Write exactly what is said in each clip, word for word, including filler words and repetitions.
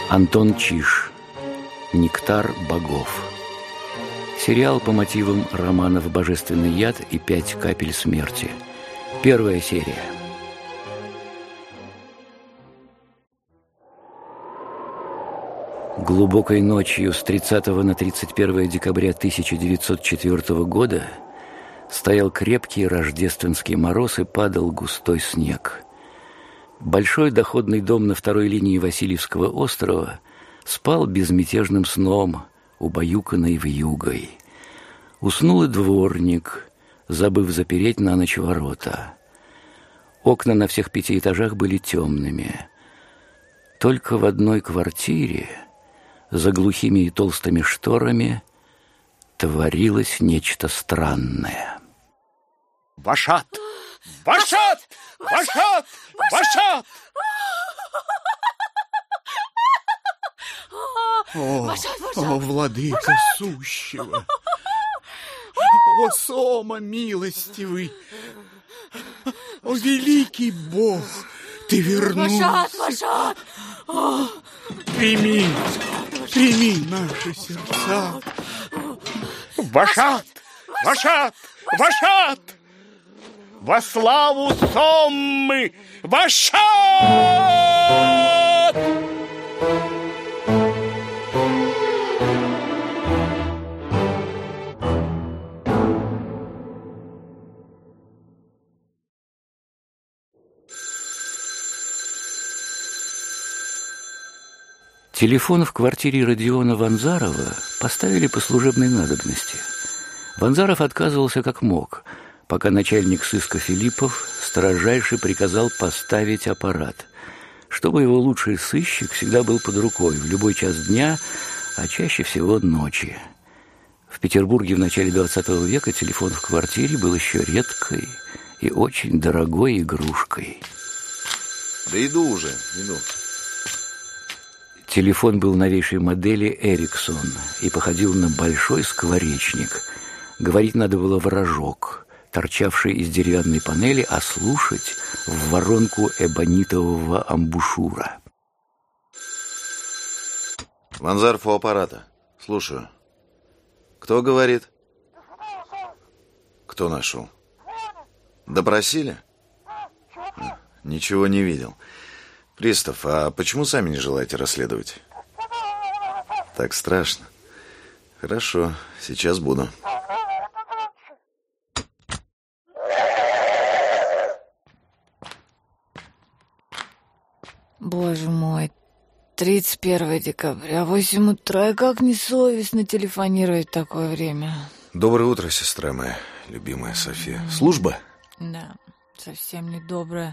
Антон Чиж. «Нектар богов». Сериал по мотивам романов «Божественный яд» и «Пять капель смерти». Первая серия. Глубокой ночью с тридцатого на тридцать первое декабря тысяча девятьсот четвёртого года стоял крепкий рождественский мороз и падал густой снег. Большой доходный дом на второй линии Васильевского острова спал безмятежным сном, убаюканный вьюгой. Уснул и дворник, забыв запереть на ночь ворота. Окна на всех пяти этажах были темными. Только в одной квартире, за глухими и толстыми шторами, творилось нечто странное. Вашат! Вашат! Вашат! Вашат! О, о, владыка сущего! О, Сома милостивый! О, великий Бог! Ты вернулся! Вашат! Вашат! Прими, прими наши сердца! Вашат! Вашат! Вашат! Во славу Соммы! Вашат! Телефон в квартире Родиона Ванзарова поставили по служебной надобности. Ванзаров отказывался как мог, пока начальник сыска Филиппов строжайше приказал поставить аппарат, чтобы его лучший сыщик всегда был под рукой в любой час дня, а чаще всего ночи. В Петербурге в начале двадцатого века телефон в квартире был еще редкой и очень дорогой игрушкой. Да иду уже, иду. Телефон был новейшей модели «Эриксон» и походил на большой скворечник. Говорить надо было в рожок, торчавший из деревянной панели, а слушать в воронку эбонитового амбушюра. Ванзаров у аппарата. Слушаю. Кто говорит? Кто нашел? Допросили? Ничего не видел. Пристав, а почему сами не желаете расследовать? Так страшно. Хорошо, сейчас буду. Боже мой, тридцать первое декабря, восемь утра, и как несовестно телефонировать в такое время. Доброе утро, сестра моя, любимая София. Служба? Да, совсем недобрая.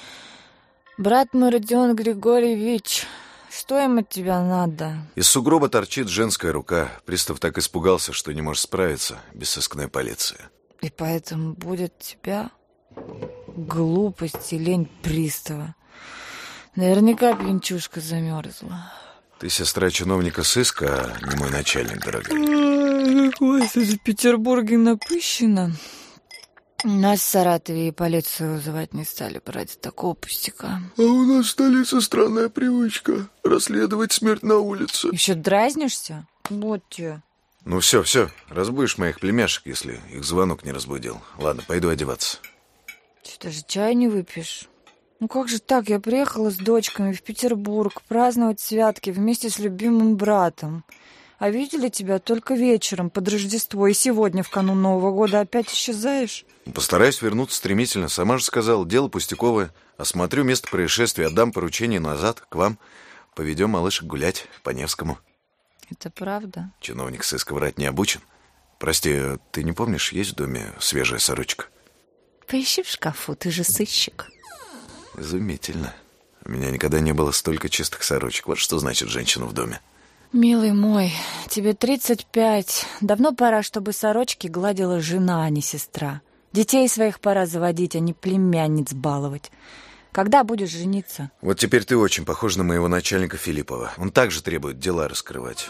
Брат мой, Родион Григорьевич, что им от тебя надо? Из сугроба торчит женская рука. Пристав так испугался, что не может справиться без сыскной полиции. И поэтому будет тебя глупость и лень пристава. Наверняка пьянчушка замерзла. Ты сестра чиновника сыска, а не мой начальник, дорогая. Ой, господи, в Петербурге напыщено. Нас в Саратове и полицию вызывать не стали бы ради такого пустяка. А у нас в столице странная привычка расследовать смерть на улице. Еще дразнишься? Вот тебе. Ну все, все, разбудишь моих племяшек, если их звонок не разбудил. Ладно, пойду одеваться. Что, даже чай не выпьешь? Ну как же так? Я приехала с дочками в Петербург праздновать святки вместе с любимым братом. А видели тебя только вечером под Рождество, и сегодня в канун Нового года опять исчезаешь? Постараюсь вернуться стремительно. Сама же сказала, дело пустяковое. Осмотрю место происшествия, отдам поручение назад, к вам. Поведем малышек гулять по Невскому. Это правда? Чиновник сыска врать не обучен. Прости, ты не помнишь, есть в доме свежая сорочка? Поищи в шкафу, ты же сыщик. Изумительно. У меня никогда не было столько чистых сорочек. Вот что значит женщина в доме. Милый мой, тебе тридцать пять. Давно пора, чтобы сорочки гладила жена, а не сестра. Детей своих пора заводить, а не племянниц баловать. Когда будешь жениться? Вот теперь ты очень похожа на моего начальника Филиппова. Он также требует дела раскрывать.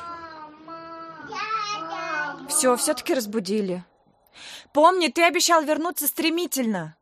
Все, все-таки разбудили. Помни, ты обещал вернуться стремительно.